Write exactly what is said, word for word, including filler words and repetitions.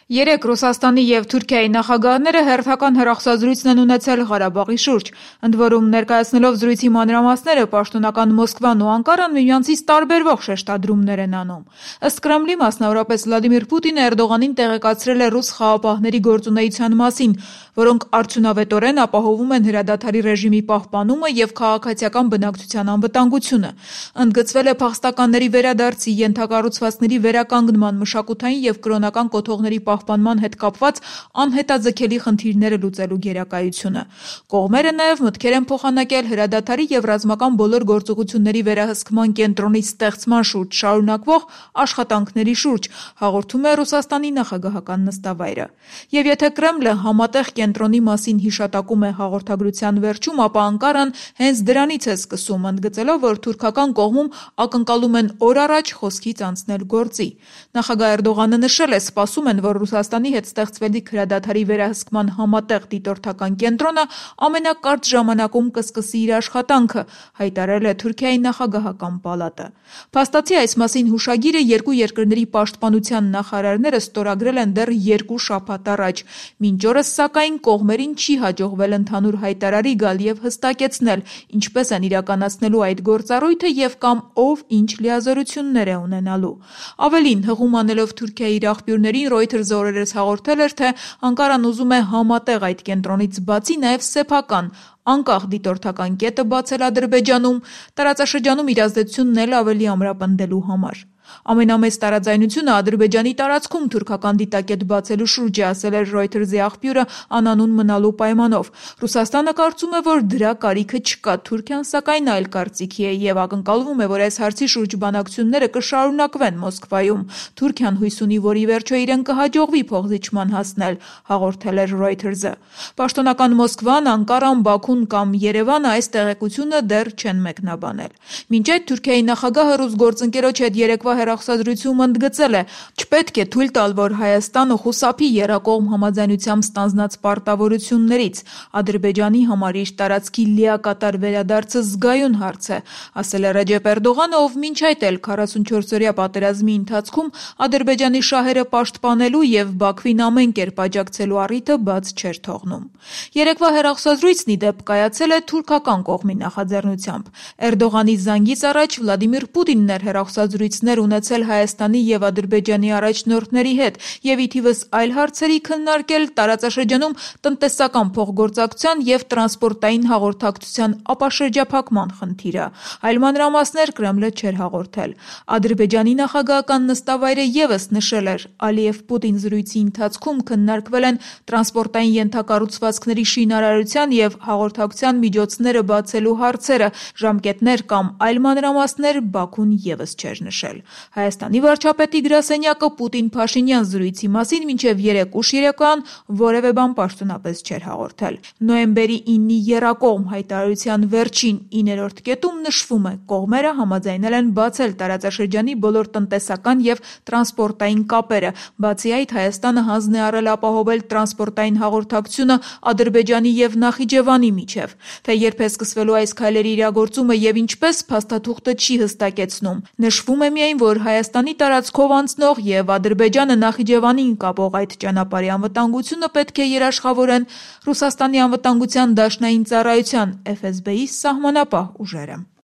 Երեկ Ռուսաստանի և Թուրքիայի նախագահները հերթական հեռախոսազրույցն են ունեցել Ղարաբաղի շուրջ, ընդ որում ներկայացնելով զրույցի մանրամասները, պաշտոնական Մոսկվան ու Անկարան միմյանցից տարբերվող շեշտադրումներ են անում։ Ըստ Կրեմլի, մասնավորապես Վլադիմիր Պուտինը Էրդողանին տեղեկացրել է ռուս խաղաղապահների գործունեության մասին, որոնք արդյունավետորեն ապահովում են հրադադարի ռեժիմի պահպանումը և քաղաքացիական բնակչության անվտանգությունը։ Ընդգծվել է փախստականների վերադարձի, ենթակառուցվածքների վերականգնման, մշակութային և կրոնական կոթողների պահպանման հետ կապված անհետաձգելի խնդիրները լուծելու գերակայությունը։ Կողմերը նաև մտքեր են փոխանակել հրադադարի և ռազմական բոլոր գործողությունների վերահսկման կենտրոնի ստեղծման շուրջ շարունակվող աշխատանքների շուրջ, հաղորդում է Ռուսաստանի նախագահական նստավայրը։ Եվ եթե Կրեմլը համատեղ կենտրոնի մասին հիշատակում է հաղորդագրության վերջում, ապա Անկարան հենց դրանից է սկսում, ընդգծելով, որ թուրքական կողմում ակնկալում են օր առաջ խոսքից անցնել գործի։ Նախագահ Էրդողանը նշել է, սպասում են, որ Ռուսաստանի հետ ստեղծվելիք հրադադարի վերահսկման համատեղ դիտորդական կենտրոնը ամենակարճ ժամանակում կսկսի իր աշխատանքը, հայտարարել է Թուրքիայի նախագահական պալատը։ Փաստացի այս մասին հուշագիրը երկու երկրների պաշտպանության նախարարները ստորագրել են դեռ երկու շաբաթ առաջ։ Մինչ օրս, սակայն, կողմերին չի հաջողվել ընդհանուր հայտարարի գալ և հստակեցնել ինչպես են իրականացնելու այդ գործառույթը և կամ ով ինչ լիազորություններ է ունենալու։ Ավելին, հղում անելով Թուրքիայի իր աղբյուրներին, Reuters օրերս հաղորդել էր, թե Անկարան ուզում է համատեղ այդ կենտրոնից բացի նաև սեփական, անկախ դիտորդական կետը բացել Ադրբեջանում, տարածաշրջանում իր ազդեցությունն էլ ավելի ամրապնդելու համար։ Ամենամեծ տարաձայնությունը Ադրբեջանի տարածքում թուրքական դիտակետ բացելու շուրջ է, ասել էր Reuters-ի աղբյուրը անանուն մնալու պայմանով։ Ռուսաստանը կարծում է, որ դրա կարիքը չկա, Թուրքիան, սակայն, այլ կարծիքի է և ակնկալվում է, որ այս հարցի շուրջ բանակցությունները կշարունակվեն Մոսկվայում։ Թուրքիան հույս ունի, որ ի վերջո իրեն կհաջողվի փոխզիջման հասնել, հաղորդել էր Reuters-ը։ Պաշտոնական Մոսկվան, Անկարան, Բաքուն կամ Երևանը այս տեղեկությունը դեռ չեն մեկնաբանել։ Մինչ այդ Թուրքիայի նախագահը ռուս գործընկերոջ հետ երեկվա հեռախոսազրույցում ընդգծել է. «Չպետք է թույլ տալ, որ Հայաստանը խուսափի եռակողմ համաձայնությամբ ստանձնած պարտավորություններից։ Ադրբեջանի համար իր տարածքի լիակատար վերադարձը զգայուն հարց է», ասել է Ռեջեփ Էրդողանը, ով մինչ այդ էլ քառասունչորսօրյա պատերազմի ընթացքում Ադրբեջանի շահերը պաշտպանելու և Բաքվին ամեն կերպ աջակցելու առիթը բաց չէր թողնում։ Երեկվա հեռախոսազրույցն, ի դեպ, կայացել է թուրքական կողմի նախաձեռնությամբ։ Էրդողանի զանգից առաջ Վլադիմիր Պուտինն էր հեռախոսազրույցներ ունեցել Հայաստանի և Ադրբեջանի առաջնորդների հետ և ի թիվս այլ հարցերի քննարկել տարածաշրջանում տնտեսական փոխգործակցության և տրանսպորտային հաղորդակցության ապաշրջափակման խնդիրը։ Այլ մանրամասներ Կրեմլը չէր հաղորդել։ Ադրբեջանի նախագահական նստավայրը ևս նշել էր. «Ալիև-Պուտին զրույցի ընթացքում քննարկվել են տրանսպորտային ենթակառուցվածքների շինարարության և հաղորդակցության միջոցները բացելու հարցերը, ժամկետներ կամ այլ մանրամասներ Բաքուն ևս չէր նշել»։ Հայաստանի վարչապետի գրասենյակը Պուտին-Փաշինյան զրույցի մասին մինչև երեկ ուշ երեկոյան որևէ բան պաշտոնապես չէր հաղորդել։ Նոյեմբերի ինի եռակողմ հայտարարության վերջին իններորդ կետում նշվում է. կողմերը համաձայնել են բացել տարածաշրջանի բոլոր տնտեսական և տրանսպորտային կապերը։ Բացի այդ, Հայաստանը հանձն է առել ապահովել տրանսպորտային հաղորդակցությունը Ադրբեջանի և Նախիջևանի միջև։ Թե երբ է սկսվելու այս քայլերի իրագործումը և ինչպես, փաստաթուղթը չի հստակեցնում։ Նշվում է միայն, որ Հայաստանի տարածքով անցնող և Ադրբեջանը Նախիջևանին կապող այդ ճանապարհի անվտանգությունը պետք է երաշխավորեն Ռուսաստանի անվտանգության դաշնային ծառայության՝ Էֆ Էս Բի-ի սահմանապահ ուժերը։